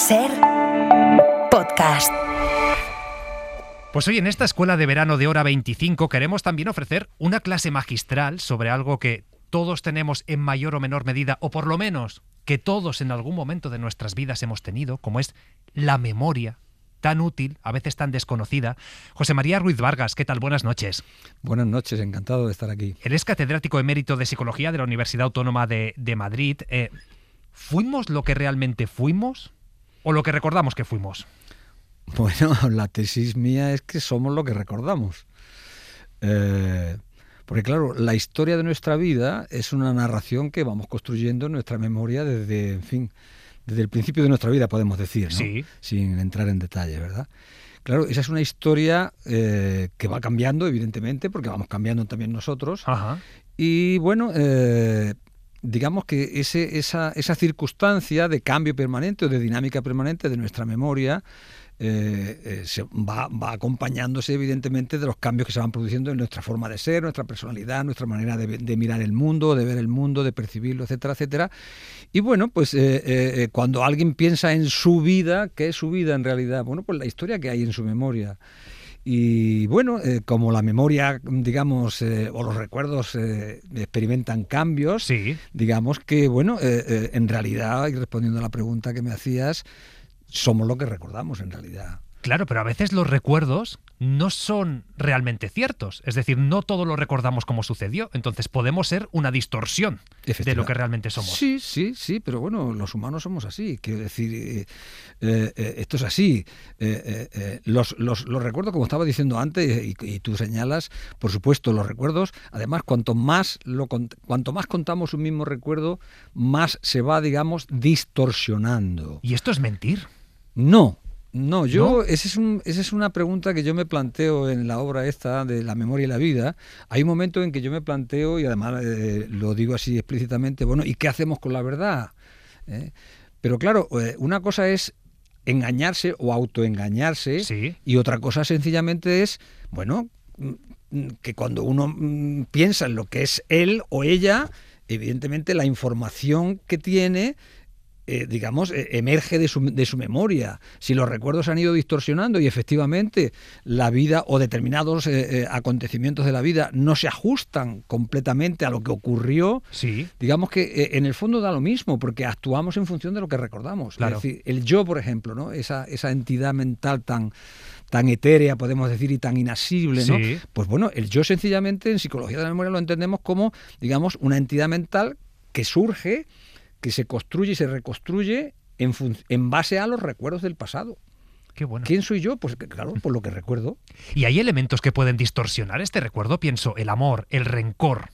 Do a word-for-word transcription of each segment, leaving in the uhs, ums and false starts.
Ser podcast. Pues hoy en esta escuela de verano de hora veinticinco queremos también ofrecer una clase magistral sobre algo que todos tenemos en mayor o menor medida, o por lo menos que todos en algún momento de nuestras vidas hemos tenido, como es la memoria, tan útil, a veces tan desconocida. José María Ruiz Vargas, ¿qué tal? Buenas noches. Buenas noches, encantado de estar aquí. Él es catedrático emérito de Psicología de la Universidad Autónoma de, de Madrid. Eh, ¿Fuimos lo que realmente fuimos o lo que recordamos que fuimos? Bueno, la tesis mía es que somos lo que recordamos. Eh, porque claro, la historia de nuestra vida es una narración que vamos construyendo en nuestra memoria desde, en fin, desde el principio de nuestra vida, podemos decir, ¿no? Sí. Sin entrar en detalle, ¿verdad? Claro, esa es una historia eh, que va cambiando, evidentemente, porque vamos cambiando también nosotros. Ajá. Y bueno, eh, digamos que ese, esa, esa circunstancia de cambio permanente o de dinámica permanente de nuestra memoria Eh, eh, se va, va acompañándose evidentemente de los cambios que se van produciendo en nuestra forma de ser, nuestra personalidad, nuestra manera de, de mirar el mundo, de ver el mundo, de percibirlo, etcétera, etcétera. Y bueno, pues eh, eh, cuando alguien piensa en su vida, ¿qué es su vida en realidad? Bueno, pues la historia que hay en su memoria. Y bueno, eh, como la memoria, digamos, eh, o los recuerdos eh, experimentan cambios, Sí. digamos que, bueno, eh, eh, en realidad, y respondiendo a la pregunta que me hacías, somos lo que recordamos en realidad. Claro, pero a veces los recuerdos no son realmente ciertos. Es decir, no todo lo recordamos como sucedió. Entonces podemos ser una distorsión de lo que realmente somos. Sí, sí, sí, pero bueno, los humanos somos así. Quiero decir, eh, eh, eh, esto es así. Eh, eh, eh, los, los, los recuerdos, como estaba diciendo antes, y, y tú señalas, por supuesto, los recuerdos, además, cuanto más, lo, cuanto más contamos un mismo recuerdo, más se va, digamos, distorsionando. ¿Y esto es mentir? No. No, yo, ¿No? Esa es, un, esa es una pregunta que yo me planteo en la obra esta de La memoria y la vida. Hay un momento en que yo me planteo, y además eh, lo digo así explícitamente, bueno, ¿y qué hacemos con la verdad? ¿Eh? Pero claro, eh, una cosa es engañarse o autoengañarse, Sí. y otra cosa sencillamente es, bueno, que cuando uno mm, piensa en lo que es él o ella, evidentemente la información que tiene Eh, digamos, eh, emerge de su, de su memoria. Si los recuerdos han ido distorsionando y efectivamente la vida o determinados eh, eh, acontecimientos de la vida no se ajustan completamente a lo que ocurrió, Sí. digamos que eh, en el fondo da lo mismo, porque actuamos en función de lo que recordamos. Claro. Es decir, el yo, por ejemplo, ¿no? Esa, esa entidad mental tan, tan etérea, podemos decir, y tan inasible, ¿no? Sí. Pues bueno, el yo sencillamente en psicología de la memoria lo entendemos como, digamos, una entidad mental que surge, que se construye y se reconstruye en, fun- en base a los recuerdos del pasado. Qué bueno. ¿Quién soy yo? Pues claro, por lo que recuerdo. ¿Y hay elementos que pueden distorsionar este recuerdo? Pienso, el amor, el rencor.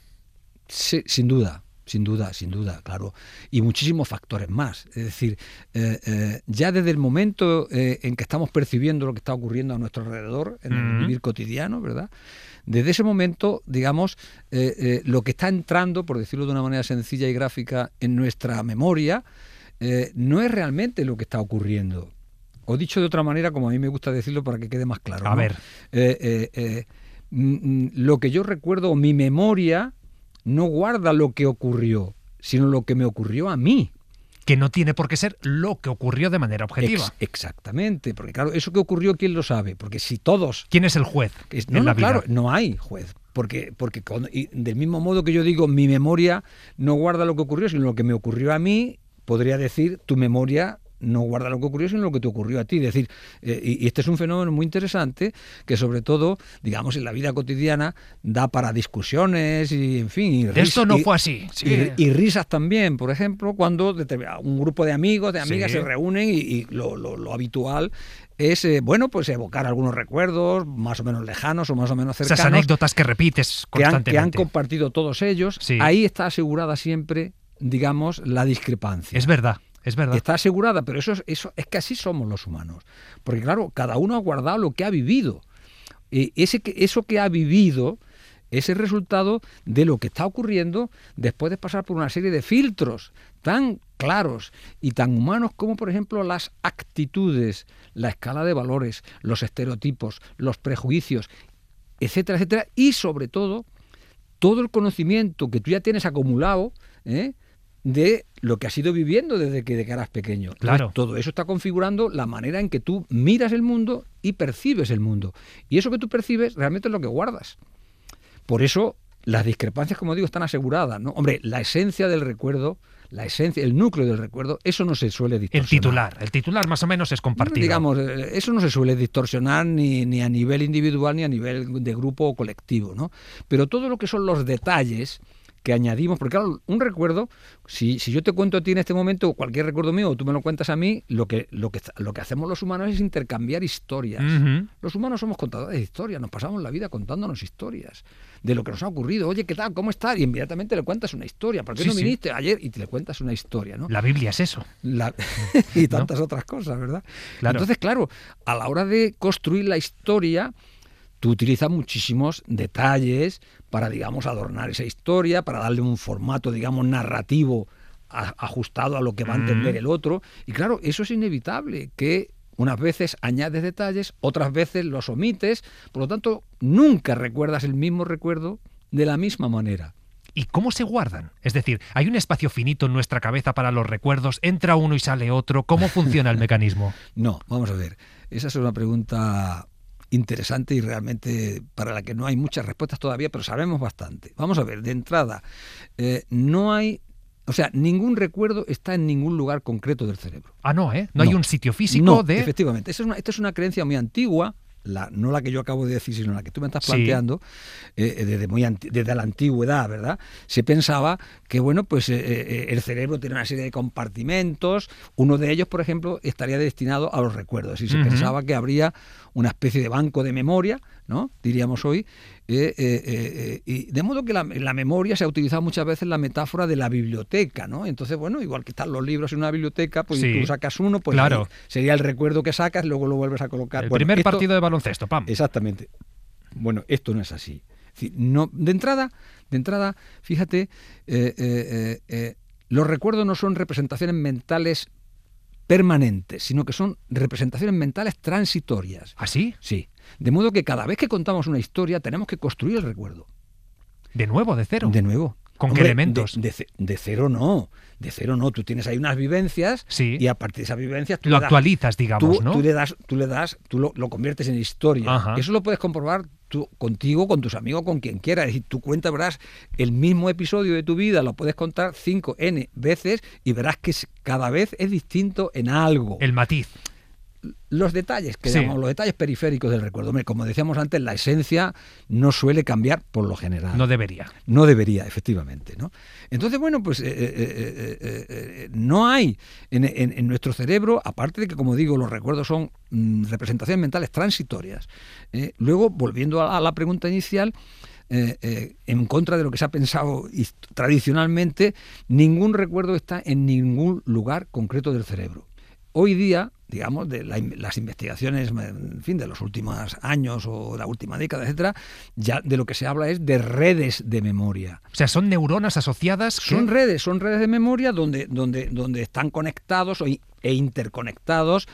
Sí, sin duda, sin duda, sin duda, claro. Y muchísimos factores más. Es decir, eh, eh, ya desde el momento eh, en que estamos percibiendo lo que está ocurriendo a nuestro alrededor, en el Mm. vivir cotidiano, ¿verdad? Desde ese momento, digamos, eh, eh, lo que está entrando, por decirlo de una manera sencilla y gráfica, en nuestra memoria, eh, no es realmente lo que está ocurriendo. O dicho de otra manera, como a mí me gusta decirlo para que quede más claro, A ¿no? ver. Eh, eh, eh, mm, lo que yo recuerdo, o mi memoria, no guarda lo que ocurrió, sino lo que me ocurrió a mí. Que no tiene por qué ser lo que ocurrió de manera objetiva. Ex- exactamente, porque claro, eso que ocurrió, ¿quién lo sabe? Porque si todos... ¿Quién es el juez es- en no, la no, vida? claro, no hay juez. Porque, porque con- y del mismo modo que yo digo, mi memoria no guarda lo que ocurrió, sino lo que me ocurrió a mí, podría decir, tu memoria no guarda lo que ocurrió, sino lo que te ocurrió a ti. Es decir, eh, y, y este es un fenómeno muy interesante que sobre todo, digamos, en la vida cotidiana da para discusiones y, en fin... Y ris- Esto no y- fue así. Sí. Y, y risas también, por ejemplo, cuando determin- un grupo de amigos, de amigas Sí. se reúnen y, y lo, lo- lo habitual es, eh, bueno, pues evocar algunos recuerdos más o menos lejanos o más o menos cercanos. Esas anécdotas que repites que han, que han constantemente. compartido todos ellos. Sí. Ahí está asegurada siempre, digamos, la discrepancia. Es verdad, es verdad. Está asegurada, pero eso, es- eso es que así somos los humanos. Porque claro, cada uno ha guardado lo que ha vivido. Eh, ese que, eso que ha vivido es el resultado de lo que está ocurriendo después de pasar por una serie de filtros tan claros y tan humanos como, por ejemplo, las actitudes, la escala de valores, los estereotipos, los prejuicios, etcétera, etcétera, y sobre todo, todo el conocimiento que tú ya tienes acumulado, ¿eh? de lo que has ido viviendo desde que, de que eras pequeño. Entonces, claro. todo eso está configurando la manera en que tú miras el mundo y percibes el mundo. Y eso que tú percibes realmente es lo que guardas. Por eso las discrepancias, como digo, están aseguradas, ¿no? Hombre, la esencia del recuerdo, la esencia, el núcleo del recuerdo, eso no se suele distorsionar. El titular, el titular más o menos es compartido. Digamos, eso no se suele distorsionar ni, ni a nivel individual ni a nivel de grupo o colectivo, ¿no? Pero todo lo que son los detalles que añadimos, porque claro, un recuerdo, si, si yo te cuento a ti en este momento cualquier recuerdo mío o tú me lo cuentas a mí, lo que, lo que, lo que hacemos los humanos es intercambiar historias. Uh-huh. Los humanos somos contadores de historias, nos pasamos la vida contándonos historias de lo que nos ha ocurrido. Oye, ¿qué tal? ¿Cómo estás? Y inmediatamente le cuentas una historia. ¿Por qué sí, no viniste sí. ayer? Y te le cuentas una historia, ¿no? La Biblia es eso. La... y tantas ¿no? otras cosas, ¿verdad? Claro. Entonces, claro, a la hora de construir la historia, tú utilizas muchísimos detalles para, digamos, adornar esa historia, para darle un formato, digamos, narrativo a, ajustado a lo que va a entender el otro. Y claro, eso es inevitable, que unas veces añades detalles, otras veces los omites. Por lo tanto, nunca recuerdas el mismo recuerdo de la misma manera. ¿Y cómo se guardan? Es decir, ¿hay un espacio finito en nuestra cabeza para los recuerdos? ¿Entra uno y sale otro? ¿Cómo funciona el mecanismo? No, vamos a ver. Esa es una pregunta interesante y realmente para la que no hay muchas respuestas todavía, pero sabemos bastante. Vamos a ver, de entrada, eh, no hay, o sea, ningún recuerdo está en ningún lugar concreto del cerebro. Ah, no, ¿eh? No, no hay un sitio físico no, de... efectivamente. Esta es una, esta es una creencia muy antigua, la, no la que yo acabo de decir, sino la que tú me estás planteando, sí. eh, desde, muy anti, desde la antigüedad, ¿verdad? Se pensaba que, bueno, pues eh, eh, el cerebro tiene una serie de compartimentos, uno de ellos, por ejemplo, estaría destinado a los recuerdos, y se uh-huh. pensaba que habría una especie de banco de memoria, ¿no? Diríamos hoy, eh, eh, eh, y de modo que la, la memoria se ha utilizado muchas veces la metáfora de la biblioteca, ¿no? Entonces, bueno, igual que están los libros en una biblioteca, pues sí. tú sacas uno, pues claro. sería el recuerdo que sacas, luego lo vuelves a colocar. El bueno, primer esto, partido de baloncesto, pam. Exactamente. Bueno, esto no es así. Es decir, no, de entrada, de entrada, fíjate, eh, eh, eh, eh, los recuerdos no son representaciones mentales permanentes, sino que son representaciones mentales transitorias. ¿Ah, sí? Sí. De modo que cada vez que contamos una historia tenemos que construir el recuerdo. ¿De nuevo, de cero? De nuevo. ¿Con Hombre, qué elementos? De, de, de cero no, de cero no. Tú tienes ahí unas vivencias sí. y a partir de esas vivencias tú lo le das, actualizas, digamos, tú, ¿no? Tú le das, tú le das, tú lo, lo conviertes en historia. Ajá. Eso lo puedes comprobar tú, contigo, con tus amigos, con quien quieras. Es decir, tú cuentas, verás el mismo episodio de tu vida, lo puedes contar cinco n veces y verás que cada vez es distinto en algo. El matiz. Los detalles, que sí. llamamos los detalles periféricos del recuerdo. Como decíamos antes, la esencia no suele cambiar por lo general. No debería. No debería, efectivamente, ¿no? Entonces, bueno, pues eh, eh, eh, eh, eh, no hay en, en, en nuestro cerebro, aparte de que, como digo, los recuerdos son mm, representaciones mentales transitorias. Eh, luego, volviendo a, a la pregunta inicial, Eh, eh, en contra de lo que se ha pensado tradicionalmente, ningún recuerdo está en ningún lugar concreto del cerebro. Hoy día, digamos, de la, las investigaciones, en fin, de los últimos años o la última década, etcétera, ya de lo que se habla es de redes de memoria. O sea, son neuronas asociadas. Son que... redes, son redes de memoria donde, donde, donde están conectados o, e interconectados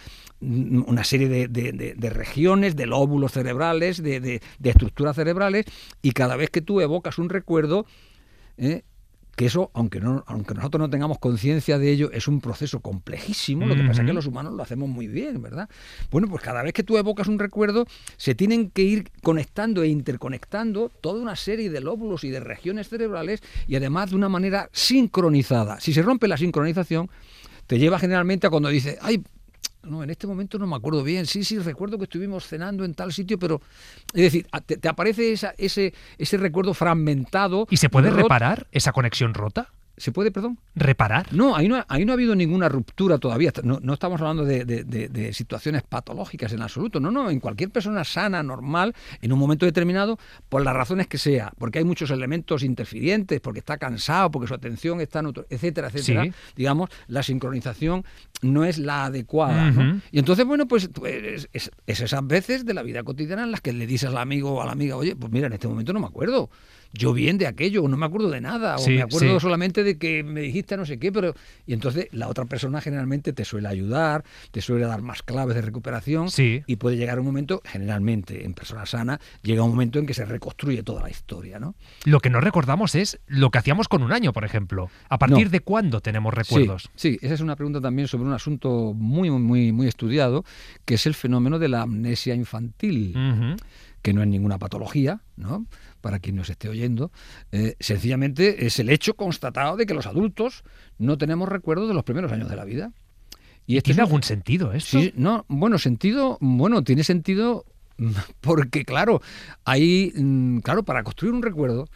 una serie de, de, de, de regiones, de lóbulos cerebrales, de, de, de estructuras cerebrales, y cada vez que tú evocas un recuerdo, eh, que eso, aunque no, aunque nosotros no tengamos conciencia de ello, es un proceso complejísimo. Lo que pasa es que los humanos lo hacemos muy bien, ¿verdad? Bueno, pues cada vez que tú evocas un recuerdo, se tienen que ir conectando e interconectando toda una serie de lóbulos y de regiones cerebrales, y además de una manera sincronizada. Si se rompe la sincronización, te lleva generalmente a cuando dices, ay, no, en este momento no me acuerdo bien, sí, sí, recuerdo que estuvimos cenando en tal sitio, pero... Es decir, te, te aparece esa, ese, ese recuerdo fragmentado. ¿Y se puede roto. reparar esa conexión rota? ¿Se puede, perdón? ¿Reparar? No, ahí no, ahí no ha habido ninguna ruptura todavía. No, no estamos hablando de, de, de, de situaciones patológicas en absoluto. No, no, en cualquier persona sana, normal, en un momento determinado, por las razones que sea, porque hay muchos elementos interfirientes, porque está cansado, porque su atención está en otro, etcétera, etcétera. Sí. Digamos, la sincronización no es la adecuada, uh-huh. ¿no? Y entonces, bueno, pues es, es, es esas veces de la vida cotidiana en las que le dices al amigo o a la amiga, oye, pues mira, en este momento no me acuerdo yo bien de aquello, o no me acuerdo de nada, Sí, o me acuerdo sí. solamente de que me dijiste no sé qué, pero... Y entonces la otra persona generalmente te suele ayudar, te suele dar más claves de recuperación, Sí. y puede llegar un momento, generalmente en personas sanas, llega un momento en que se reconstruye toda la historia, ¿no? Lo que no recordamos es lo que hacíamos con un año, por ejemplo. ¿A partir No. de cuándo tenemos recuerdos? Sí, sí, esa es una pregunta también sobre un asunto muy, muy, muy estudiado, que es el fenómeno de la amnesia infantil, Ujú. que no es ninguna patología, ¿no? Para quien nos esté oyendo, eh, sencillamente es el hecho constatado de que los adultos no tenemos recuerdos de los primeros años de la vida. ¿Y este es tiene un- algún sentido esto? Sí, no, bueno, sentido, bueno, tiene sentido porque, claro, hay, mm, claro, para construir un recuerdo,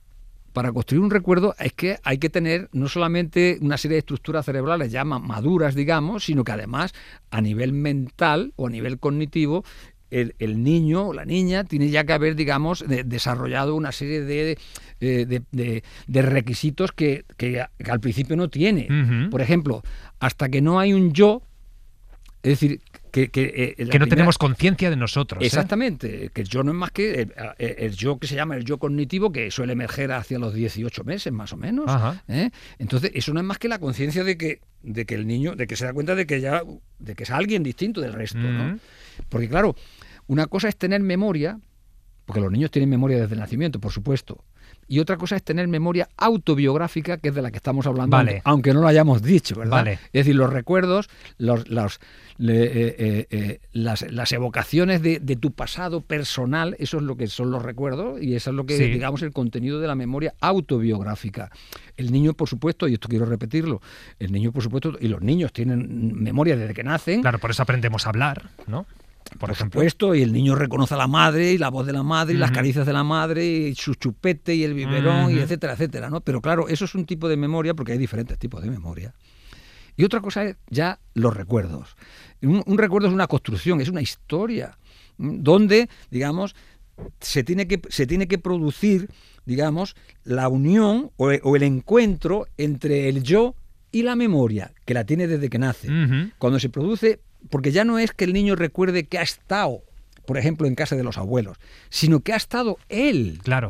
para construir un recuerdo es que hay que tener no solamente una serie de estructuras cerebrales ya ma- maduras, digamos, sino que además a nivel mental o a nivel cognitivo el, el niño o la niña tiene ya que haber, digamos, de- desarrollado una serie de, eh, de, de- de requisitos que, que a- que al principio no tiene. Ujú. Por ejemplo, hasta que no hay un yo, es decir, que, que, eh, la Que no primera- tenemos conciencia de nosotros. ¿eh? Exactamente, que el yo no es más que el, el- el yo que se llama el yo cognitivo, que suele emerger hacia los dieciocho meses más o menos. Ajá. ¿eh? Entonces, eso no es más que la conciencia de que, de que el niño, de que se da cuenta de que ya, de que es alguien distinto del resto, ¿no? Mm. Porque claro, una cosa es tener memoria, porque los niños tienen memoria desde el nacimiento, por supuesto. Y otra cosa es tener memoria autobiográfica, que es de la que estamos hablando, Vale. aunque, aunque no lo hayamos dicho, ¿verdad? Vale. Es decir, los recuerdos, los, los- le- eh, eh, eh, las, las evocaciones de, de tu pasado personal, eso es lo que son los recuerdos y eso es lo que, Sí. digamos, el contenido de la memoria autobiográfica. El niño, por supuesto, y esto quiero repetirlo, el niño, por supuesto, y los niños tienen memoria desde que nacen, Claro, por eso aprendemos a hablar, ¿no? Por, por ejemplo. supuesto, y el niño reconoce a la madre y la voz de la madre y las Ujú. caricias de la madre y su chupete y el biberón y Ujú. etcétera, etcétera, ¿no? Pero claro, eso es un tipo de memoria porque hay diferentes tipos de memoria. Y otra cosa es ya los recuerdos. Un, un recuerdo es una construcción, es una historia, ¿m? Donde, digamos, se tiene que, se tiene que producir, digamos, la unión o, o el encuentro entre el yo y la memoria, que la tiene desde que nace. Ujú. Cuando se produce, porque ya no es que el niño recuerde que ha estado, por ejemplo, en casa de los abuelos, sino que ha estado él. Claro.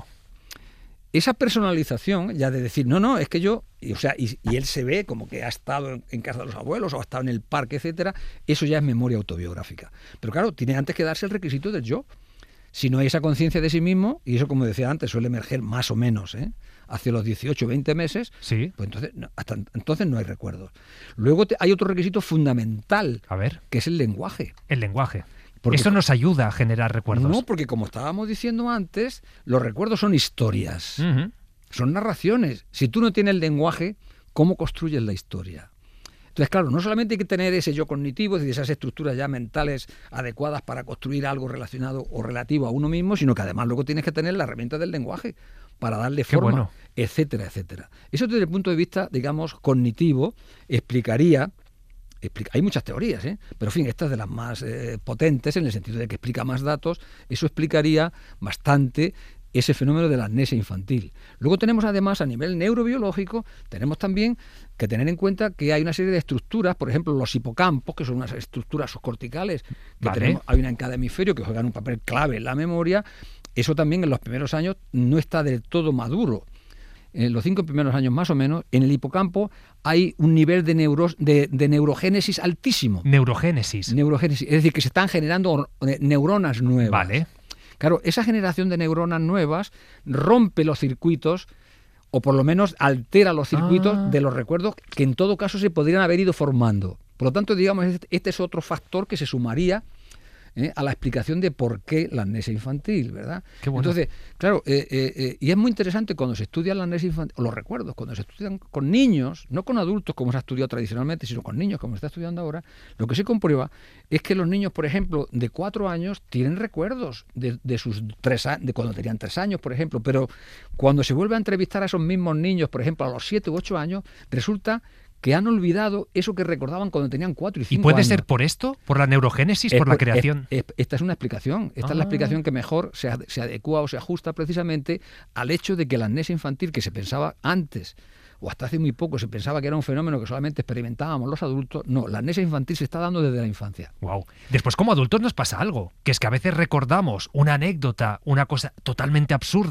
Esa personalización, ya de decir, no, no, es que yo, y, o sea, y, y él se ve como que ha estado en, en casa de los abuelos o ha estado en el parque, etcétera, eso ya es memoria autobiográfica. Pero claro, tiene antes que darse el requisito del yo. Si no hay esa conciencia de sí mismo, y eso, como decía antes, suele emerger más o menos, ¿eh? hacia los dieciocho o veinte meses, Sí. pues entonces no, hasta entonces no hay recuerdos. Luego te- hay otro requisito fundamental, A ver, que es el lenguaje. el lenguaje. Porque- Eso nos ayuda a generar recuerdos. No, porque como estábamos diciendo antes, los recuerdos son historias, Ujú. son narraciones. Si tú no tienes el lenguaje, ¿cómo construyes la historia? Entonces, claro, no solamente hay que tener ese yo cognitivo, es decir, esas estructuras ya mentales adecuadas para construir algo relacionado o relativo a uno mismo, sino que además luego tienes que tener la herramienta del lenguaje para darle Qué forma, bueno. etcétera, etcétera. Eso desde el punto de vista, digamos, cognitivo, explicaría... explica- Hay muchas teorías, ¿eh? Pero en fin, esta es de las más eh, potentes en el sentido de que explica más datos. Eso explicaría bastante ese fenómeno de la amnesia infantil. Luego tenemos además a nivel neurobiológico, tenemos también que tener en cuenta que hay una serie de estructuras, por ejemplo los hipocampos, que son unas estructuras subcorticales, que Vale. tenemos, hay una en cada hemisferio que juegan un papel clave en la memoria. Eso también en los primeros años no está del todo maduro. En los cinco primeros años más o menos, en el hipocampo hay un nivel de, neuros, de, de neurogénesis altísimo. Neurogénesis. Neurogénesis, es decir, que se están generando or- eh, neuronas nuevas. Vale. Claro, esa generación de neuronas nuevas rompe los circuitos, o por lo menos altera los circuitos Ah. de los recuerdos que en todo caso se podrían haber ido formando. Por lo tanto, digamos, este, este es otro factor que se sumaría ¿eh? a la explicación de por qué la amnesia infantil, ¿verdad? Qué bueno. Entonces, claro, eh, eh, eh, y es muy interesante cuando se estudia la amnesia infantil, o los recuerdos, cuando se estudian con niños, no con adultos como se ha estudiado tradicionalmente, sino con niños como se está estudiando ahora, lo que se comprueba es que los niños, por ejemplo, de cuatro años tienen recuerdos de, de sus tres años, de cuando tenían tres años, por ejemplo, pero cuando se vuelve a entrevistar a esos mismos niños, por ejemplo, a los siete u ocho años, resulta que han olvidado eso que recordaban cuando tenían cuatro y ¿Y cinco puede años. ser por esto? ¿Por la neurogénesis? Es ¿Por la por- es- creación? es- esta es una explicación. Esta Ah. es la explicación que mejor se, ad- se adecua o se ajusta precisamente al hecho de que la amnesia infantil, que se pensaba antes, o hasta hace muy poco se pensaba que era un fenómeno que solamente experimentábamos los adultos, no, la amnesia infantil se está dando desde la infancia. Wow. Después, como adultos nos pasa algo, que es que a veces recordamos una anécdota, una cosa totalmente absurda,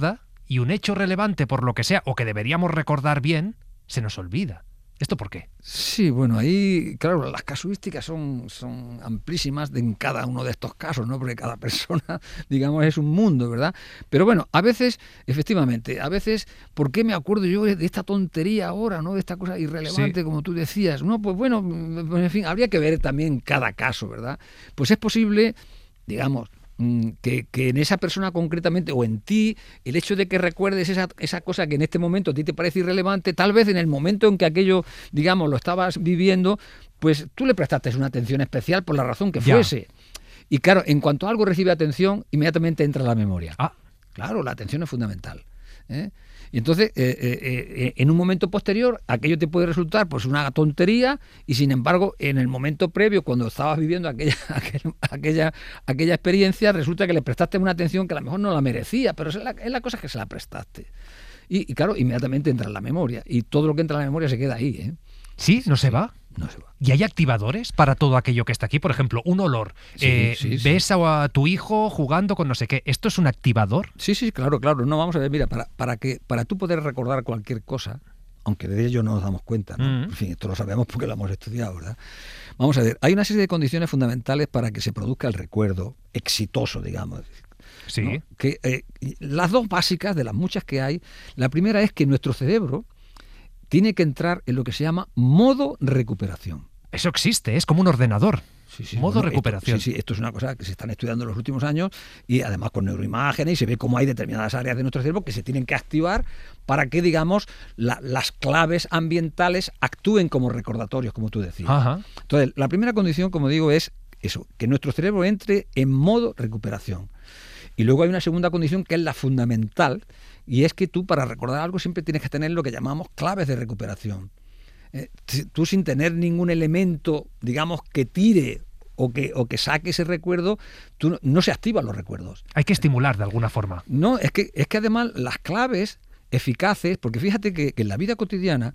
y un hecho relevante por lo que sea, o que deberíamos recordar bien, se nos olvida. ¿Esto por qué? Sí, bueno, ahí, claro, las casuísticas son, son amplísimas en cada uno de estos casos, ¿no? Porque cada persona, digamos, es un mundo, ¿verdad? Pero bueno, a veces, efectivamente, a veces, ¿por qué me acuerdo yo de esta tontería ahora, ¿no? De esta cosa irrelevante, sí, como tú decías. No, pues bueno, en fin, habría que ver también cada caso, ¿verdad? Pues es posible, digamos, Que, que en esa persona concretamente o en ti, el hecho de que recuerdes esa, esa cosa que en este momento a ti te parece irrelevante, tal vez en el momento en que aquello, digamos, lo estabas viviendo, pues tú le prestaste una atención especial por la razón que fuese. Ya. Y claro, en cuanto algo recibe atención, inmediatamente entra a la memoria. Ah. Claro, la atención es fundamental, ¿eh? Y entonces, eh, eh, eh, en un momento posterior, aquello te puede resultar pues una tontería, y sin embargo, en el momento previo, cuando estabas viviendo aquella, aquella, aquella, aquella experiencia, resulta que le prestaste una atención que a lo mejor no la merecía, pero es la, es la cosa que se la prestaste. Y, y claro, inmediatamente entra en la memoria, y todo lo que entra en la memoria se queda ahí, ¿eh? ¿Sí? ¿No se va? No se va. ¿Y hay activadores para todo aquello que está aquí? Por ejemplo, un olor. Sí, eh, sí, sí. Ves a tu hijo jugando con no sé qué. ¿Esto es un activador? Sí, sí, claro, claro. No, vamos a ver, mira, para, para, que, para tú poder recordar cualquier cosa, aunque de ello no nos damos cuenta, ¿no? Mm. En fin, esto lo sabemos porque lo hemos estudiado, ¿verdad? Vamos a ver, hay una serie de condiciones fundamentales para que se produzca el recuerdo exitoso, digamos. Sí. ¿No? Que, eh, las dos básicas, de las muchas que hay, la primera es que nuestro cerebro tiene que entrar en lo que se llama modo recuperación. Eso existe, es como un ordenador. Sí, sí, modo bueno, recuperación. Esto, sí, sí, esto es una cosa que se están estudiando en los últimos años, y además con neuroimágenes, y se ve cómo hay determinadas áreas de nuestro cerebro que se tienen que activar para que, digamos, la, las claves ambientales actúen como recordatorios, como tú decías. Ajá. Entonces, la primera condición, como digo, es eso, que nuestro cerebro entre en modo recuperación. Y luego hay una segunda condición que es la fundamental, y es que tú, para recordar algo, siempre tienes que tener lo que llamamos claves de recuperación. Eh, tú, sin tener ningún elemento, digamos, que tire o que, o que saque ese recuerdo, tú no, no se activan los recuerdos. Hay que estimular de alguna forma. No, es que, es que además las claves eficaces, porque fíjate que, que en la vida cotidiana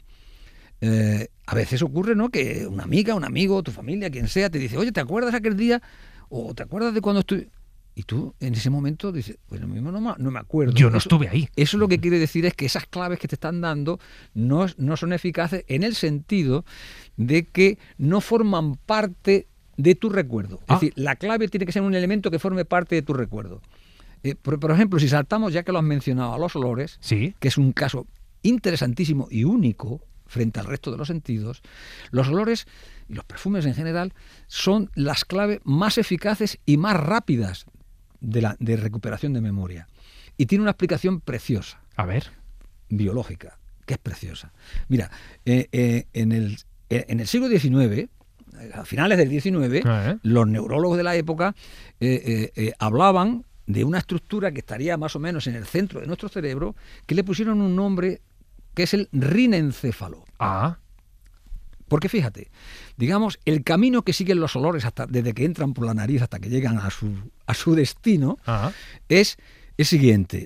eh, a veces ocurre, ¿no?, que una amiga, un amigo, tu familia, quien sea, te dice, oye, ¿te acuerdas aquel día? O ¿te acuerdas de cuando estoy...? Y tú en ese momento dices, pues lo mismo no me, no me acuerdo. Yo no eso, estuve ahí. Eso lo que quiere decir es que esas claves que te están dando no, no son eficaces en el sentido de que no forman parte de tu recuerdo. Es ah. decir, la clave tiene que ser un elemento que forme parte de tu recuerdo. Eh, por, por ejemplo, si saltamos, ya que lo has mencionado, a los olores, ¿sí?, que es un caso interesantísimo y único frente al resto de los sentidos, los olores y los perfumes en general son las claves más eficaces y más rápidas De, la, de recuperación de memoria. Y tiene una explicación preciosa. A ver. Biológica, que es preciosa. Mira, eh, eh, en, el, eh, en el siglo diecinueve, a finales del diecinueve, ¿Eh? los neurólogos de la época eh, eh, eh, hablaban de una estructura que estaría más o menos en el centro de nuestro cerebro, que le pusieron un nombre que es el rinencéfalo. Ah. Porque fíjate, digamos, el camino que siguen los olores hasta, desde que entran por la nariz hasta que llegan a su, a su destino, Ajá. es el siguiente.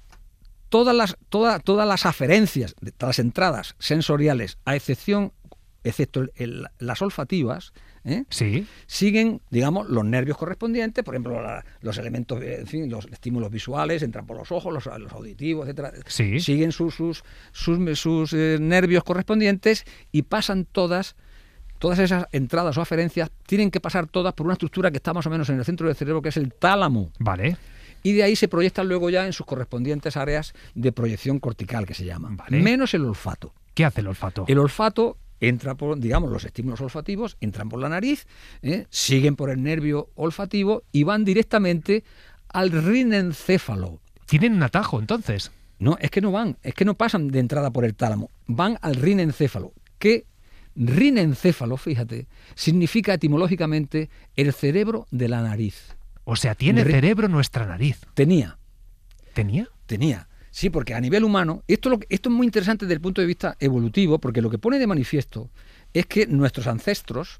Todas las, toda, todas las aferencias, las entradas sensoriales, a excepción, excepto el, el, las olfativas, ¿eh? Sí. siguen, digamos, los nervios correspondientes, por ejemplo, la, los elementos, en fin, los estímulos visuales, entran por los ojos, los, los auditivos, etcétera. Sí. Siguen sus, sus, sus, sus eh, nervios correspondientes y pasan todas, todas esas entradas o aferencias, tienen que pasar todas por una estructura que está más o menos en el centro del cerebro, que es el tálamo. Vale. Y de ahí se proyectan luego ya en sus correspondientes áreas de proyección cortical, que se llaman. Vale. Menos el olfato. ¿Qué hace el olfato? El olfato entra por, digamos, los estímulos olfativos, entran por la nariz, ¿eh? siguen por el nervio olfativo y van directamente al rinencéfalo. ¿Tienen un atajo, entonces? No, es que no van, es que no pasan de entrada por el tálamo, van al rinencéfalo, que rinencéfalo, fíjate, significa etimológicamente el cerebro de la nariz. O sea, tiene Re- cerebro nuestra nariz. Tenía. ¿Tenía? Tenía. Sí, porque a nivel humano, esto, lo, esto es muy interesante desde el punto de vista evolutivo, porque lo que pone de manifiesto es que nuestros ancestros,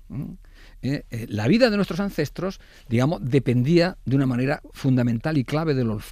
eh, eh, la vida de nuestros ancestros, digamos, dependía de una manera fundamental y clave del olfato.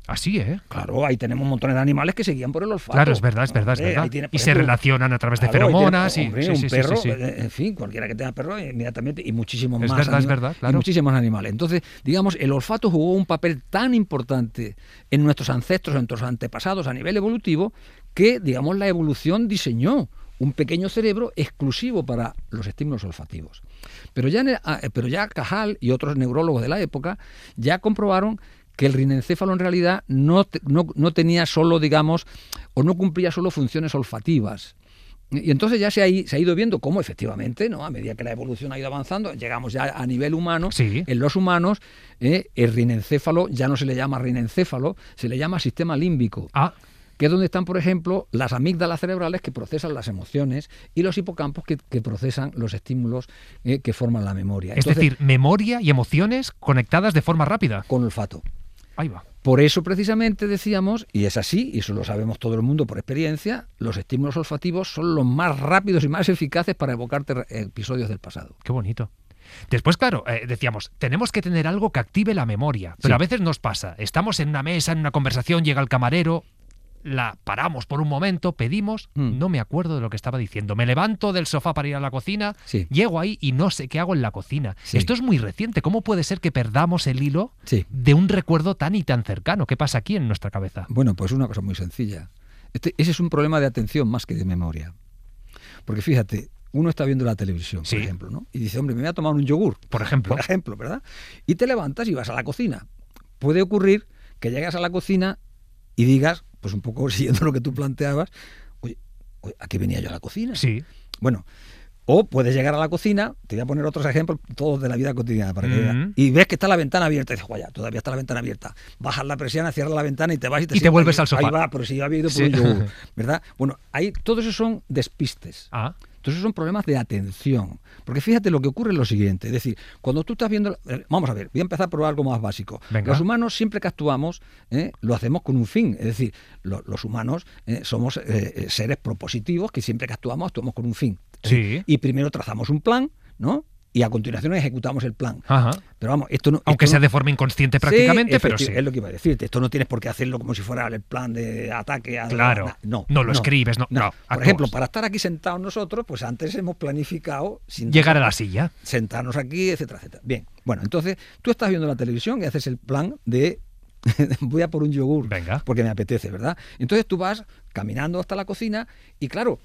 Así, ¿eh? Claro, ahí tenemos montones de animales que se guían por el olfato. Claro, es verdad, es verdad, Hombre, es verdad. tiene, y ejemplo, se relacionan a través de claro, feromonas. Tiene, y, hombre, sí, un sí, perro, sí, sí, sí. en fin, cualquiera que tenga perro, inmediatamente, y muchísimos Es más. verdad, animales, es verdad, claro. Y muchísimos animales. Entonces, digamos, el olfato jugó un papel tan importante en nuestros ancestros, en nuestros antepasados a nivel evolutivo, que, digamos, la evolución diseñó un pequeño cerebro exclusivo para los estímulos olfativos. Pero ya, pero ya Cajal y otros neurólogos de la época ya comprobaron que el rinencéfalo en realidad no, no, no tenía solo, digamos, o no cumplía solo funciones olfativas. Y entonces ya se ha, se ha ido viendo cómo efectivamente, ¿no?, a medida que la evolución ha ido avanzando, llegamos ya a nivel humano, sí. En los humanos, eh, el rinencéfalo ya no se le llama rinencéfalo, se le llama sistema límbico. Ah. Que es donde están, por ejemplo, las amígdalas cerebrales que procesan las emociones y los hipocampos que, que procesan los estímulos eh, que forman la memoria. Es Entonces, decir, memoria y emociones conectadas de forma rápida. Con olfato. Ahí va. Por eso precisamente decíamos, y es así, y eso lo sabemos todo el mundo por experiencia, los estímulos olfativos son los más rápidos y más eficaces para evocarte episodios del pasado. Qué bonito. Después, claro, eh, decíamos, tenemos que tener algo que active la memoria, pero sí. A veces nos pasa, estamos en una mesa, en una conversación, llega el camarero, la paramos por un momento, pedimos, mm. no me acuerdo de lo que estaba diciendo. Me levanto del sofá para ir a la cocina, sí. llego ahí y no sé qué hago en la cocina. Sí. Esto es muy reciente. ¿Cómo puede ser que perdamos el hilo sí. de un recuerdo tan y tan cercano? ¿Qué pasa aquí en nuestra cabeza? Bueno, pues una cosa muy sencilla. Este, ese es un problema de atención más que de memoria. Porque fíjate, uno está viendo la televisión, por sí. ejemplo, ¿no? Y dice, hombre, me voy a tomar un yogur. Por ejemplo. Por ejemplo, ¿verdad? Y te levantas y vas a la cocina. Puede ocurrir que llegas a la cocina y digas, pues un poco siguiendo lo que tú planteabas, oye, oye, ¿a qué venía yo a la cocina? Sí. Bueno, o puedes llegar a la cocina, te voy a poner otros ejemplos, todos de la vida cotidiana, para que mm-hmm. veas, y ves que está la ventana abierta, y dices, vaya, todavía está la ventana abierta. Bajas la persiana, cierras la ventana y te vas y te, y te vuelves ahí, al sofá. Ahí va, pero si yo había ido por sí. un yogur, ¿verdad? Bueno, ahí, todo eso son despistes. Ah. Entonces son problemas de atención. Porque fíjate lo que ocurre es lo siguiente. Es decir, cuando tú estás viendo... Vamos a ver, voy a empezar por algo más básico. Venga. Los humanos siempre que actuamos, eh, lo hacemos con un fin. Es decir, lo, los humanos eh, somos eh, seres propositivos que siempre que actuamos, actuamos con un fin. Sí. Y primero trazamos un plan, ¿no? Y a continuación ejecutamos el plan. Ajá. Pero vamos, esto no... Aunque esto sea no, de forma inconsciente prácticamente, sí, pero sí. Es lo que iba a decirte. Esto no tienes por qué hacerlo como si fuera el plan de ataque. A claro. La, no, no lo no, escribes, no. no. no. Por ejemplo, para estar aquí sentados nosotros, pues antes hemos planificado... Sin llegar a la silla. Sentarnos aquí, etcétera, etcétera. Bien, bueno, entonces tú estás viendo la televisión y haces el plan de... voy a por un yogur. Venga. Porque me apetece, ¿verdad? Entonces tú vas caminando hasta la cocina y claro...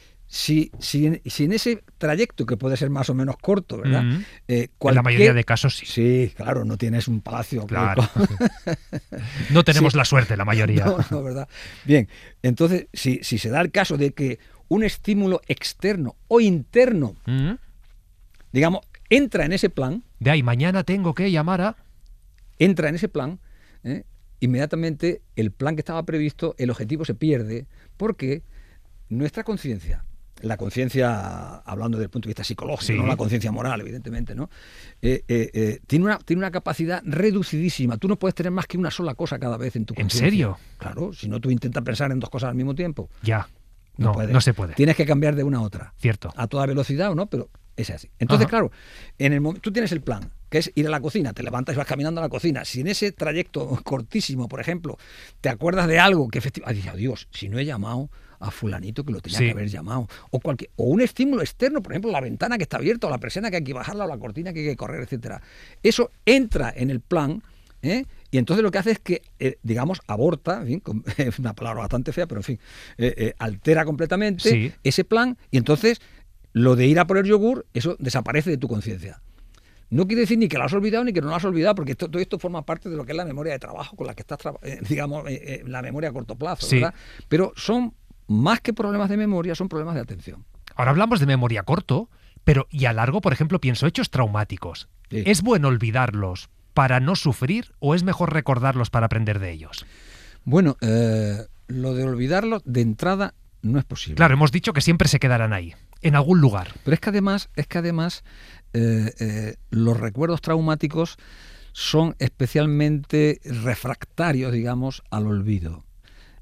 Si, si, en, si en ese trayecto, que puede ser más o menos corto, ¿verdad? Mm-hmm. Eh, cualquier... En la mayoría de casos sí. Sí, claro, no tienes un palacio. Claro. No tenemos sí. la suerte, la mayoría. No, no, ¿verdad? Bien, entonces, si, si se da el caso de que un estímulo externo o interno, mm-hmm. digamos, entra en ese plan... De ahí, mañana tengo que llamar a... Entra en ese plan, ¿eh? Inmediatamente el plan que estaba previsto, el objetivo se pierde, porque nuestra conciencia... La conciencia, hablando desde el punto de vista psicológico, sí. no la conciencia moral, evidentemente, ¿no? Eh, eh, eh, tiene, una, tiene una capacidad reducidísima. Tú no puedes tener más que una sola cosa cada vez en tu conciencia. ¿En serio? Claro, si no tú intentas pensar en dos cosas al mismo tiempo. Ya, no, no, puedes. no se puede. Tienes que cambiar de una a otra. Cierto. A toda velocidad o no, pero es así. Entonces, Ajá. claro, en el momento, tú tienes el plan, que es ir a la cocina, te levantas y vas caminando a la cocina. Si en ese trayecto cortísimo, por ejemplo, te acuerdas de algo que efectivamente... Ay, Dios, si no he llamado... a fulanito que lo tenía sí. que haber llamado, o cualquier o un estímulo externo, por ejemplo, la ventana que está abierta, o la persiana que hay que bajarla, o la cortina que hay que correr, etcétera. Eso entra en el plan, ¿eh? Y entonces lo que hace es que, eh, digamos, aborta, en fin, es una palabra bastante fea, pero en fin, eh, eh, altera completamente sí. ese plan, y entonces lo de ir a por el yogur, eso desaparece de tu conciencia. No quiere decir ni que lo has olvidado ni que no lo has olvidado, porque esto, todo esto forma parte de lo que es la memoria de trabajo con la que estás, eh, digamos, eh, eh, la memoria a corto plazo, sí. ¿verdad? Pero son más que problemas de memoria, son problemas de atención. Ahora hablamos de memoria a corto, pero y a largo, por ejemplo, pienso hechos traumáticos. Sí. ¿Es bueno olvidarlos para no sufrir o es mejor recordarlos para aprender de ellos? Bueno, eh, lo de olvidarlos de entrada no es posible. Claro, hemos dicho que siempre se quedarán ahí, en algún lugar. Pero es que además, es que además eh, eh, los recuerdos traumáticos son especialmente refractarios, digamos, al olvido.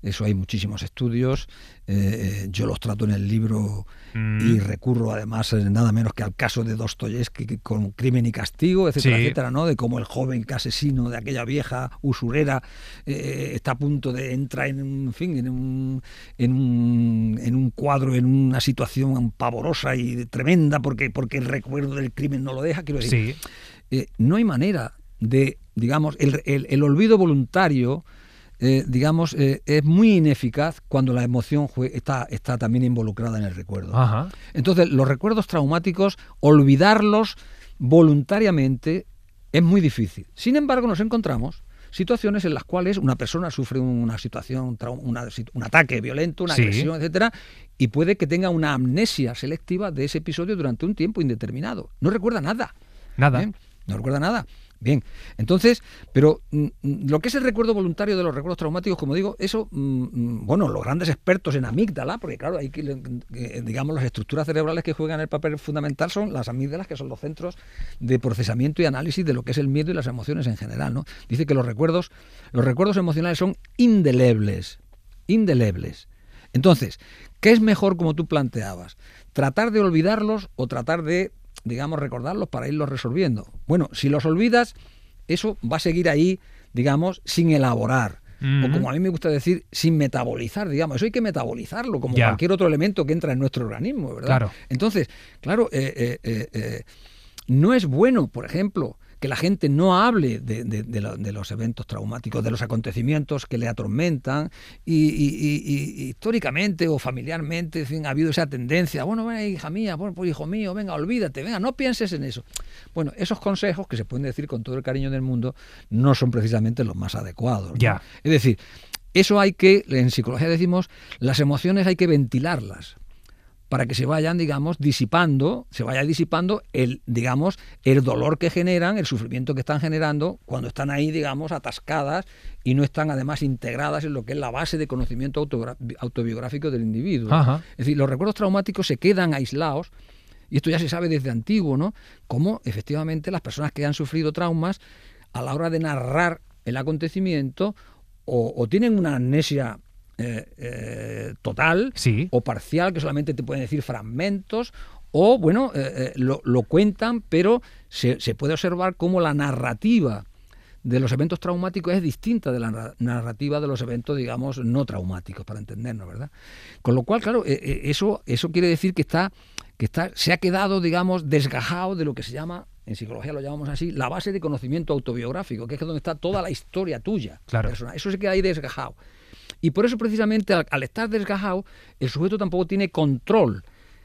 Eso hay muchísimos estudios. Eh, yo los trato en el libro mm. y recurro además eh, nada menos que al caso de Dostoyevsky con Crimen y Castigo, etcétera, sí. etcétera, ¿no? De cómo el joven asesino de aquella vieja usurera eh, está a punto de entrar en un, en fin, en un, en un, en un cuadro, en una situación pavorosa y tremenda porque, porque el recuerdo del crimen no lo deja. Quiero decir, sí. eh, no hay manera de, digamos, el, el, el olvido voluntario. Eh, digamos, eh, es muy ineficaz cuando la emoción está, está también involucrada en el recuerdo. Ajá. Entonces, los recuerdos traumáticos, olvidarlos voluntariamente es muy difícil. Sin embargo, nos encontramos situaciones en las cuales una persona sufre una situación, una, un ataque violento, una sí. agresión, etcétera, y puede que tenga una amnesia selectiva de ese episodio durante un tiempo indeterminado. No recuerda nada. Nada. ¿Eh? No recuerda nada. Bien, entonces, pero mm, lo que es el recuerdo voluntario de los recuerdos traumáticos, como digo, eso, mm, bueno, los grandes expertos en amígdala, porque claro, hay que, digamos, las estructuras cerebrales que juegan el papel fundamental son las amígdalas, que son los centros de procesamiento y análisis de lo que es el miedo y las emociones en general, ¿no? Dice que los recuerdos, los recuerdos emocionales son indelebles, indelebles. Entonces, ¿qué es mejor, como tú planteabas? ¿Tratar de olvidarlos o tratar de, digamos, recordarlos para irlos resolviendo? Bueno, si los olvidas, eso va a seguir ahí, digamos, sin elaborar. Mm-hmm. O como a mí me gusta decir, sin metabolizar, digamos. Eso hay que metabolizarlo, como yeah. cualquier otro elemento que entra en nuestro organismo, ¿verdad? Claro. Entonces, claro, eh, eh, eh, no es bueno, por ejemplo, que la gente no hable de, de, de, lo, de los eventos traumáticos, de los acontecimientos que le atormentan, y, y, y, y históricamente o familiarmente, en fin, ha habido esa tendencia, bueno, venga, hija mía, bueno, pues hijo mío, venga, olvídate, venga, no pienses en eso. Bueno, esos consejos, que se pueden decir con todo el cariño del mundo, no son precisamente los más adecuados, ¿no? Ya. Es decir, eso hay que, en psicología decimos, las emociones hay que ventilarlas, para que se vayan, digamos, disipando, se vaya disipando el, digamos, el dolor que generan, el sufrimiento que están generando cuando están ahí, digamos, atascadas y no están además integradas en lo que es la base de conocimiento autobiográfico del individuo. Ajá. Es decir, los recuerdos traumáticos se quedan aislados, y esto ya se sabe desde antiguo, ¿no? Cómo efectivamente las personas que han sufrido traumas, a la hora de narrar el acontecimiento, o, o tienen una amnesia Eh, eh, total sí. o parcial, que solamente te pueden decir fragmentos, o bueno, eh, eh, lo, lo cuentan, pero se, se puede observar cómo la narrativa de los eventos traumáticos es distinta de la narrativa de los eventos, digamos, no traumáticos, para entendernos, ¿verdad? Con lo cual, claro, eh, eh, eso, eso quiere decir que está, que está, se ha quedado, digamos, desgajado de lo que se llama, en psicología lo llamamos así, la base de conocimiento autobiográfico, que es donde está toda la historia tuya. Claro. Personal. Eso se queda ahí desgajado. Y por eso, precisamente, al, al estar desgajado, el sujeto tampoco tiene control.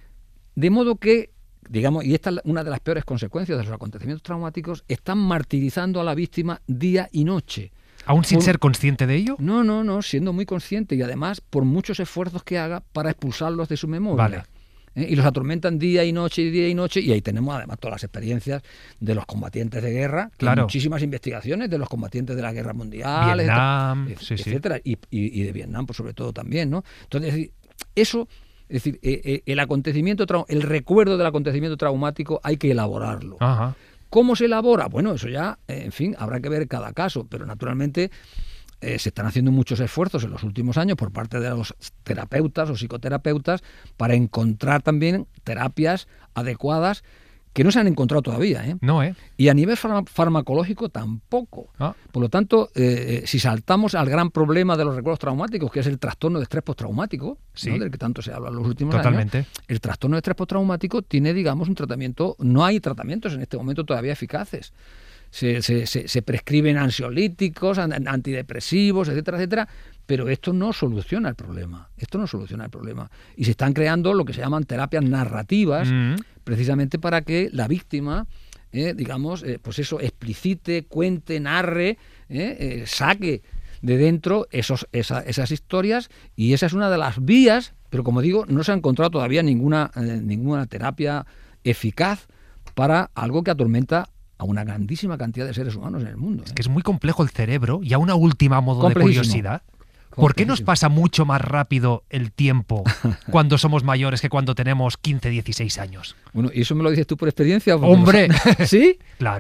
De modo que, digamos, y esta es una de las peores consecuencias de los acontecimientos traumáticos, están martirizando a la víctima día y noche. ¿Aún sin por, ser consciente de ello? No, no, no, siendo muy consciente, y además por muchos esfuerzos que haga para expulsarlos de su memoria. Vale. ¿Eh? Y los atormentan día y noche y día y noche, y ahí tenemos además todas las experiencias de los combatientes de guerra, que claro. hay muchísimas investigaciones de los combatientes de la guerra mundial, Vietnam, etcétera, sí, etcétera sí. y, y, y de Vietnam, pues sobre todo también, ¿no? Entonces, es decir, eso, es decir, eh, eh, el acontecimiento, el recuerdo del acontecimiento traumático hay que elaborarlo. Ajá. ¿Cómo se elabora? Bueno, eso ya, eh, en fin, habrá que ver cada caso, pero naturalmente Eh, se están haciendo muchos esfuerzos en los últimos años por parte de los terapeutas o psicoterapeutas para encontrar también terapias adecuadas que no se han encontrado todavía, ¿eh? No, ¿eh? Y a nivel farm- farmacológico tampoco. Ah. Por lo tanto, eh, si saltamos al gran problema de los recuerdos traumáticos, que es el trastorno de estrés postraumático, sí. ¿no? Del que tanto se habla en los últimos Totalmente. años, el trastorno de estrés postraumático tiene, digamos, un tratamiento, no hay tratamientos en este momento todavía eficaces. Se, se, se, se prescriben ansiolíticos, antidepresivos, etcétera, etcétera, pero esto no soluciona el problema. Esto no soluciona el problema. Y se están creando lo que se llaman terapias narrativas, mm. precisamente para que la víctima, eh, digamos, eh, pues eso, explicite, cuente, narre, eh, eh, saque de dentro esos, esa, esas historias, y esa es una de las vías, pero como digo, no se ha encontrado todavía ninguna, eh, ninguna terapia eficaz para algo que atormenta a una grandísima cantidad de seres humanos en el mundo. ¿eh? Es que es muy complejo el cerebro, y a una última modo de curiosidad. ¿Por qué nos pasa mucho más rápido el tiempo cuando somos mayores que cuando tenemos quince, dieciséis años? Bueno, ¿y eso me lo dices tú por experiencia? ¡Hombre! ¿Sí? Claro.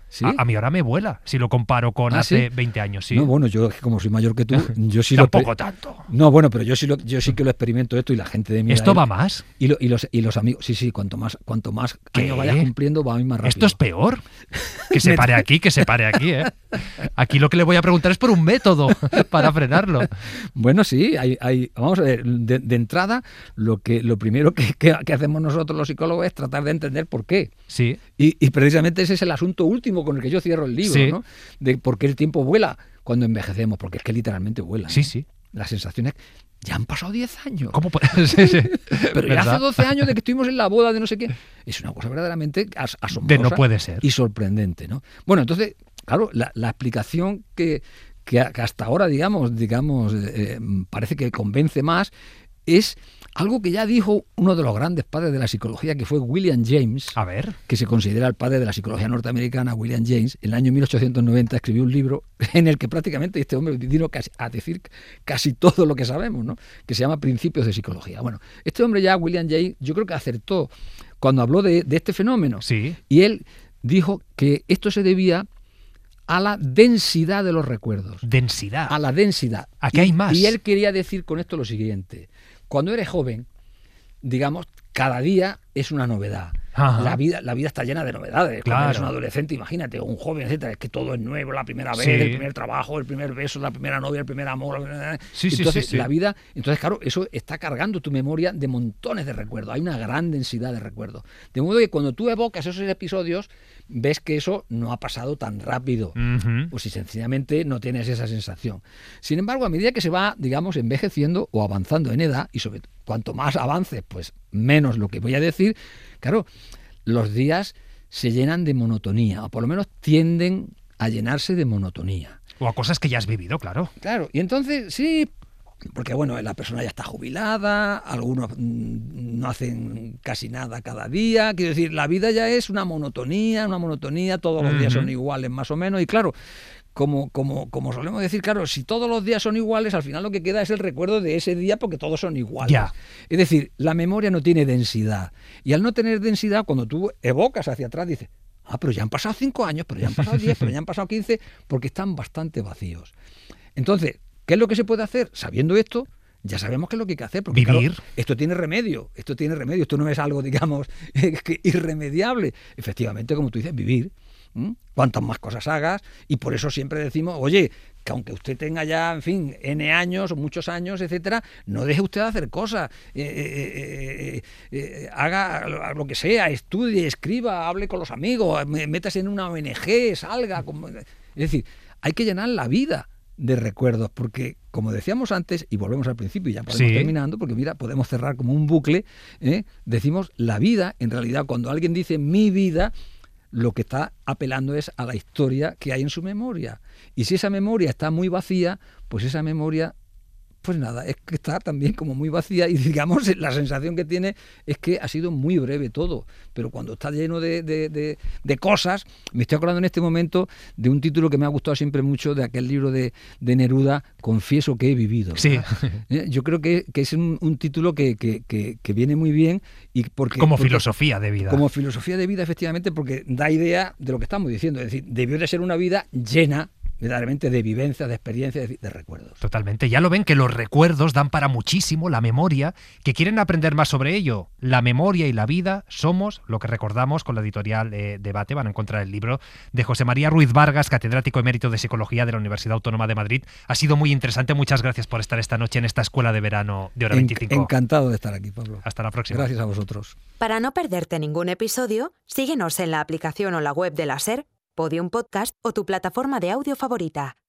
¿Sí? A, a mí ahora me vuela, si lo comparo con ¿Ah, hace sí? veinte años, sí. No, bueno, yo como soy mayor que tú, yo sí Tampoco lo... tanto. No, bueno, pero yo sí, lo, yo sí que lo experimento esto y la gente de mi ¿Esto edad, va más? Y, lo, y, los, y los amigos, sí, sí, cuanto más, cuanto más ¿Qué? años vayas cumpliendo, va a ir más rápido. Esto es peor. Que se pare aquí, que se pare aquí, ¿eh? Aquí lo que le voy a preguntar es por un método para frenarlo. Bueno, sí, hay, hay, vamos a ver, de, de entrada, lo que lo primero que, que, que hacemos nosotros los psicólogos es tratar de entender por qué. Sí. Y, y precisamente ese es el asunto último con el que yo cierro el libro, Sí. ¿no? De por qué el tiempo vuela cuando envejecemos, porque es que literalmente vuela. Sí, ¿no? sí. Las sensaciones, ya han pasado diez años. ¿Cómo puede sí, sí. Pero ya ¿Verdad? hace doce años de que estuvimos en la boda de no sé qué. Es una cosa verdaderamente as asombrosa. De no puede ser. Y sorprendente, ¿no? Bueno, entonces, claro, la, la explicación que, que, que hasta ahora, digamos, digamos eh, parece que convence más, es algo que ya dijo uno de los grandes padres de la psicología, que fue William James, A ver. que se considera el padre de la psicología norteamericana. William James, en el año mil ochocientos noventa escribió un libro en el que prácticamente este hombre vino casi a decir casi todo lo que sabemos, ¿no? Que se llama Principios de Psicología. Bueno, este hombre ya, William James, yo creo que acertó cuando habló de, de este fenómeno. Sí. Y él dijo que esto se debía a la densidad de los recuerdos. Densidad. A la densidad. Aquí y, hay más. Y él quería decir con esto lo siguiente. Cuando eres joven, digamos, cada día es una novedad. Ajá. La vida, la vida está llena de novedades. Claro. Cuando eres un adolescente, imagínate, o un joven, etcétera, es que todo es nuevo, la primera vez, Sí. el primer trabajo, el primer beso, la primera novia, el primer amor. Sí, sí, entonces, sí, sí. la vida, entonces, claro, eso está cargando tu memoria de montones de recuerdos. Hay una gran densidad de recuerdos. De modo que cuando tú evocas esos episodios, ves que eso no ha pasado tan rápido. Ujú. Pues si sencillamente no tienes esa sensación. Sin embargo, a medida que se va, digamos, envejeciendo o avanzando en edad, y sobre cuanto más avances, pues menos lo que voy a decir, claro, los días se llenan de monotonía, o por lo menos tienden a llenarse de monotonía. O a cosas que ya has vivido, claro. Claro, y entonces sí, porque bueno, la persona ya está jubilada, algunos mm, no hacen casi nada cada día, quiero decir, la vida ya es una monotonía, una monotonía, todos los días Ujú. son iguales más o menos, y claro, como, como, como solemos decir, claro, si todos los días son iguales, al final lo que queda es el recuerdo de ese día porque todos son iguales. Ya. Es decir, la memoria no tiene densidad, y al no tener densidad, cuando tú evocas hacia atrás, dices, ah, pero ya han pasado cinco años, pero ya han pasado diez, pero ya han pasado quince, porque están bastante vacíos. Entonces, ¿qué es lo que se puede hacer? Sabiendo esto, ya sabemos qué es lo que hay que hacer. Porque, Vivir. claro, esto tiene remedio, esto tiene remedio, esto no es algo, digamos, que irremediable. Efectivamente, como tú dices, vivir. ¿Mm? Cuantas más cosas hagas, y por eso siempre decimos, oye, que aunque usted tenga ya, en fin, N años, o muchos años, etcétera, no deje usted de hacer cosas, eh, eh, eh, eh, haga lo que sea, estudie, escriba, hable con los amigos, métase en una O N G, salga. Como... Es decir, hay que llenar la vida de recuerdos, porque como decíamos antes, y volvemos al principio y ya podemos Sí. terminando, porque mira, podemos cerrar como un bucle, ¿eh? Decimos la vida, en realidad cuando alguien dice mi vida, lo que está apelando es a la historia que hay en su memoria. Y si esa memoria está muy vacía, pues esa memoria, pues nada, es que está también como muy vacía, y digamos, la sensación que tiene es que ha sido muy breve todo. Pero cuando está lleno de, de, de, de cosas, me estoy acordando en este momento de un título que me ha gustado siempre mucho, de aquel libro de, de Neruda, Confieso que he vivido. Sí. ¿Eh? Yo creo que, que es un, un título que, que, que, que viene muy bien. Y porque, Como porque, filosofía de vida. Como filosofía de vida, efectivamente, porque da idea de lo que estamos diciendo. Es decir, debió de ser una vida llena, verdaderamente, de vivencias, de experiencias, de, de recuerdos. Totalmente. Ya lo ven que los recuerdos dan para muchísimo, la memoria, que quieren aprender más sobre ello. La memoria y la vida somos lo que recordamos. Con la editorial eh, Debate van a encontrar el libro de José María Ruiz Vargas, catedrático emérito de Psicología de la Universidad Autónoma de Madrid. Ha sido muy interesante. Muchas gracias por estar esta noche en esta escuela de verano de Hora En, veinticinco. encantado de estar aquí, Pablo. Hasta la próxima. Gracias a vosotros. Para no perderte ningún episodio, síguenos en la aplicación o la web de la SER, Podium Podcast o tu plataforma de audio favorita.